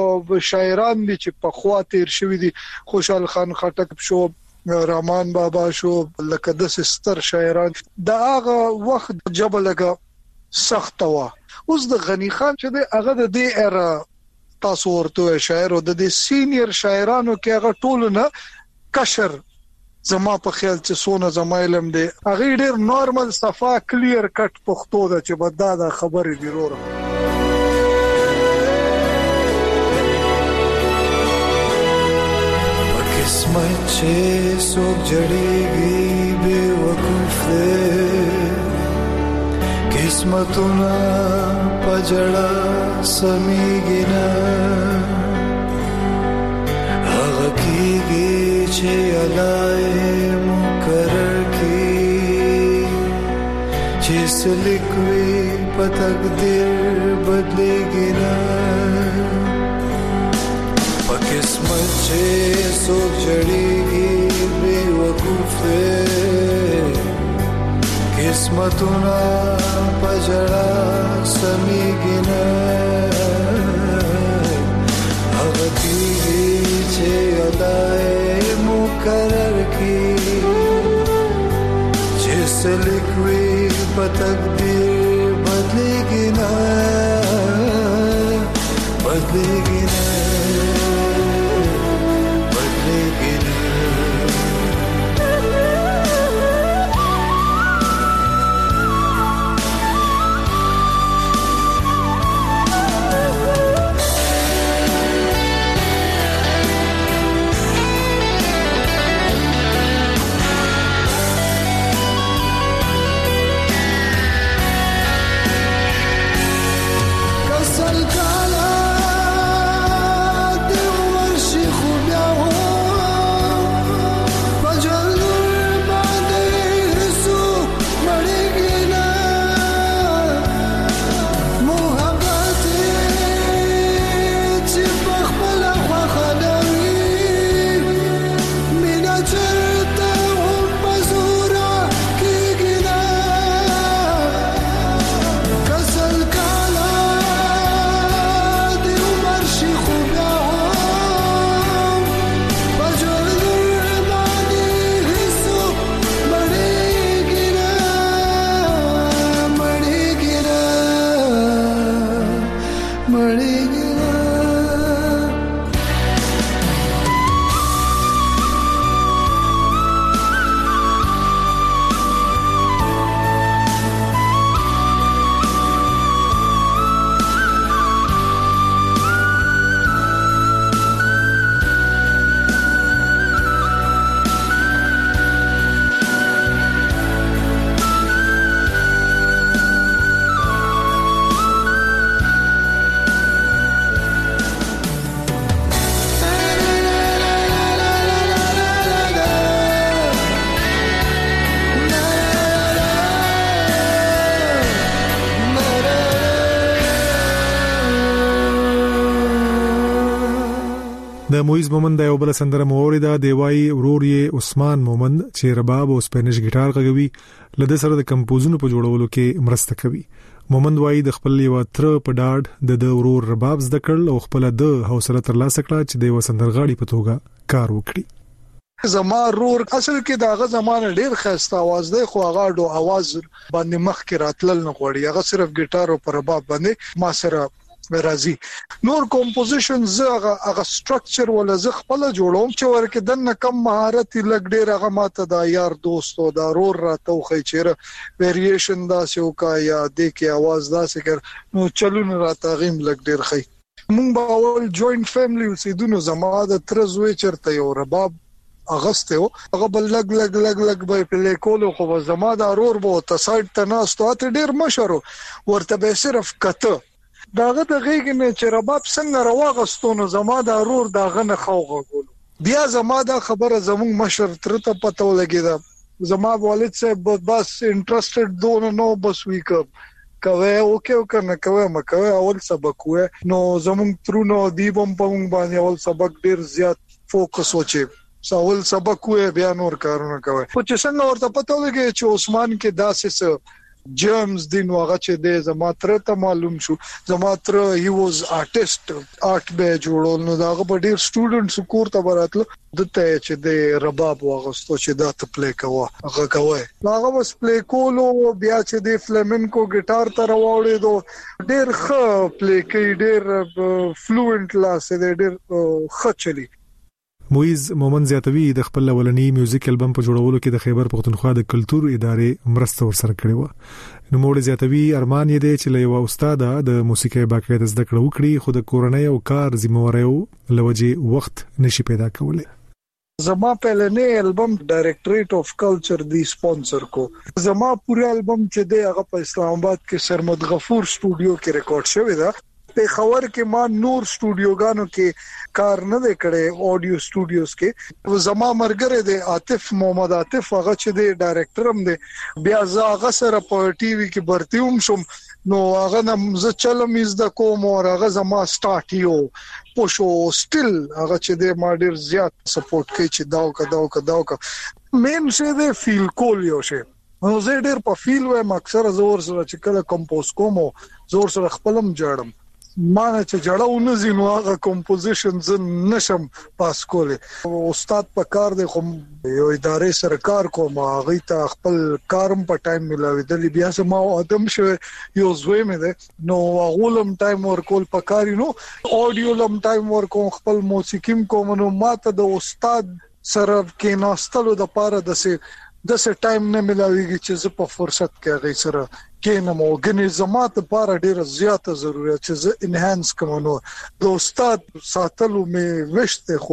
شاعران دي چې په خوا تیر شوی دي خوشحال خان خټک شو رحمان بابا شو لکه د ستر شاعران دا هغه وخت جبلګه سخت وا. اوس د غنی خان چې هغه د دې اره تاسو ورته شاعر او د سینیئر شاعرانو کې هغه ټول نه کشر زما په خیال چې سونه زما علم دی هغه ډیر نورمال صفا کلیر کټ پښتو ده چې بدا دا خبرې دی وروره. په قسمت چې څوک جړېږي بے وقوف قسمتونه په جړه سمېږي نه هغه کېږي چې علای مقرر کی چې سلیکوي په تقدیر بدلېږي نه په قسمت چې څوک جړېږي بے وقوف قسمتونه په جړه سمېږي نه هغه کېږي چې علای مقرر کی چې سلیکوي په تقدیر بدلېږي نه بدلېږي نه بدلېږي نه. د مویز مومند یو بل سندره مورده دیوای ورور یې عثمان مومند چې رباب او سپینش گیټار غږوي لده سره د کمپوزونو په جوړولو کې مرسته کوي. مومند وایي د خپل یو تر په ډاډ د ورور رباب زده کړل او خپل د حوصله ترلاسه کړه چې د وسندرغاړي په توګه کار وکړي. زما رور اصل کې داغه زمانه ډیر خسته आवाज دی خو هغه ډو आवाज باندې مخ کې راتلل نه غوړي هغه صرف ګیټار او پر رباب باندې ما سره راځي. نور کمپوزیشن هغه سټرکچر ولا ز خپل جوړوم چې ورکه دنه کم مهارت لګ ډیر هغه ماته دا یار دوست او دا رور راته خو چیرې ویریشن دا سو کا یا د کې आवाज دا سکر نو چلون راته غیم لګ ډیر خي. مونږ باول جوائنٹ فیملی وسیدونو زما د تر زوی چرته یو رباب اغسته هغه بل لګ به پلی کولو خو زما د رور بو ته سایت ته ناستو ته ډیر مشرو ورته به صرف کته داغه د غیګ نه چې رباب څنګه رواغستونو زما د رور داغه نه خوغه کول. بیا زما د خبره زمون مشر تر ته پته ولګیدا زما والد صاحب بس انټرستډ دون نو بس ویک کوي اوکے کنه کوي مکوي اول سبق وې نو زمون ترونو دیبم په مونږ باندې اول سبق ډیر زیات فوکس وچی سوال سبق وې بیا نور کارونه کوي. خو چې څنګه ورته پته ولګي چې عثمان کې داسې جرمز دین واغه چې د زما تر ته معلوم شو زما تر هی واز آرټیست آرټ به جوړول نو دا په ډیر سټوډنټس کور ته براتلو دته چې د رباب واغستو چې دا ته پلی کوه هغه کوي هغه وس پلی کولو بیا چې د فلامنکو ګیټار ته راوړې دو ډیر ښه پلی کوي ډیر فلوئنت لاس ډیر ښه چلی. مویز مومند زیاتوی د خپل ولنی میوزیک البم په جوړولو کې د خیبر پختونخوا د کلچر ادارې مرسته ورسره کړې و. نو موږ زیاتوی ارمان یې دی چې له یو استاد د موسیقي باقاعده زده کړه وکړي خو د کورنۍ او کار ذمہوارو لوجه وخت نشي پیدا کولای. زما پهلنې البم ډایریکټریټ اف کلچر دی سپانسر کو زما پوره البم چې دی هغه په اسلام آباد کې سرمد غفور سټوډیو کې ریکارډ شوی دی. په خبر کې ما نور سټوډیوګانو کې کار نه وکړې اډیو سټوډیوز کې زما مرګره دی عاطف محمد عاطف هغه چې دی ډایریکټر هم دی بیا زاغه سره په ټي وي کې برتیوم شم نو هغه نم ز چلم از د کوم او هغه زما سٹارټیو پوشو سټیل هغه چې دی ما ډیر زیات سپورټ کوي چې داو کا مین څه دی فیل کول یو شی نو زه ډیر په فیل وایم اکثر زور سره چې کله کمپوز کوم زور سره خپلم جوړم مانه چې جوړاونه زینو هغه کمپوزیشن ز نشم پاس کوله استاد په کار دی خو یو ادارې سره کار کوم هغه ته خپل کارم په ټایم ملاوي د بیا سم ادم شو یو زوی مې ده نو غولم ټایم ورکول په کارینو اډیو لم ټایم ورکوم خپل موسیقیم کوم نو ماته د استاد سره کې ناستلو د پاره دسه ټایم نه ملاويږي چې زه په فرصت کې غي سره کې نه موګنې زمات لپاره ډیره زیاته ضرورت چې زه انهانس کوم نو د استاد ساتلو مې وشته خو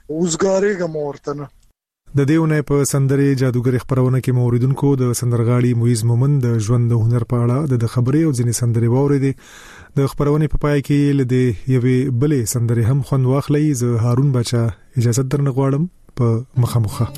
وزګاریږم ورته نه. د دیونه په سندري جادوګر خبرونه کې موریدونکو د سندرغاړي مویز مومند د ژوند د هنر په اړه د خبرې او ځینې سندري واوریدي د خبرونه په پای کې لدی یوې بلې سندري هم خوند واخلي. زه هارون بچا اجازه درنه غواړم په مخامخه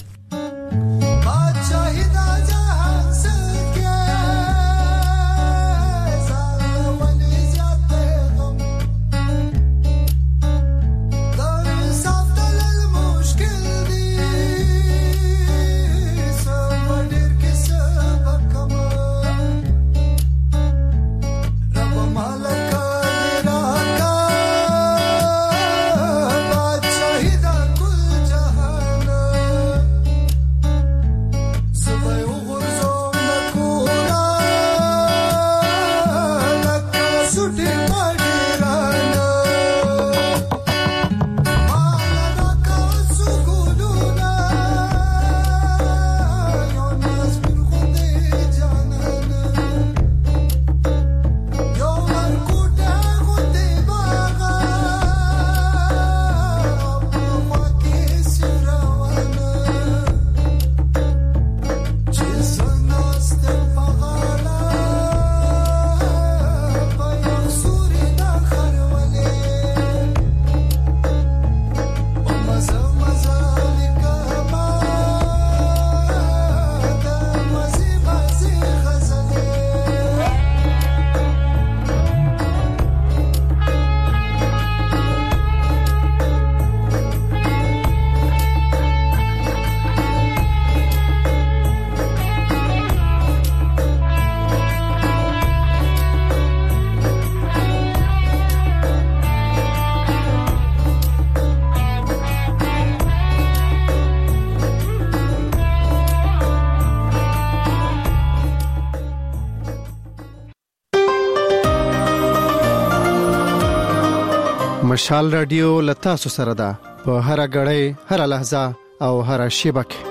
مشال رادیو لتا سره ده په هر غړې هر لحظه او هر شیبه کې.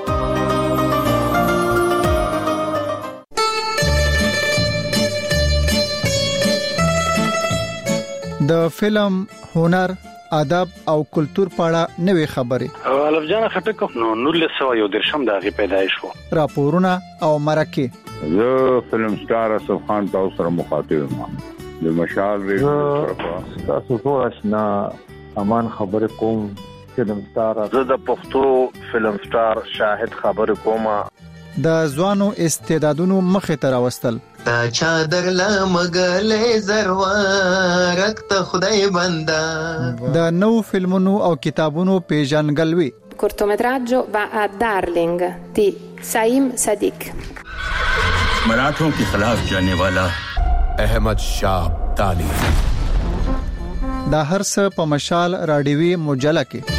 د فلم، هنر، ادب او کلچر په اړه نوې خبرې. الف جان خټک نو 1913 د هغه پیدایش وو. راپورونه او مرکه. زه فلم سٹار اسف خان تاسو سره مخاطب یم. د مشال ریډیو تاسو ټول آشنا امان خبرې کوم. فلم سٹار زه د پښتو فلم سٹار شاهد خبرې کوم. د ځوانو استعدادونو مخه تر واستل. تا چادر لا مغلې زروارک ته خدای بندا. د نو فلمونو او کتابونو پیژنګلوي. cortometraggio va a Darling di Saim Sadiq. मराठों के खिलाफ जाने वाला अहमद शाह अब्दाली. دا هر څه په مشال رادیوي مجله کې.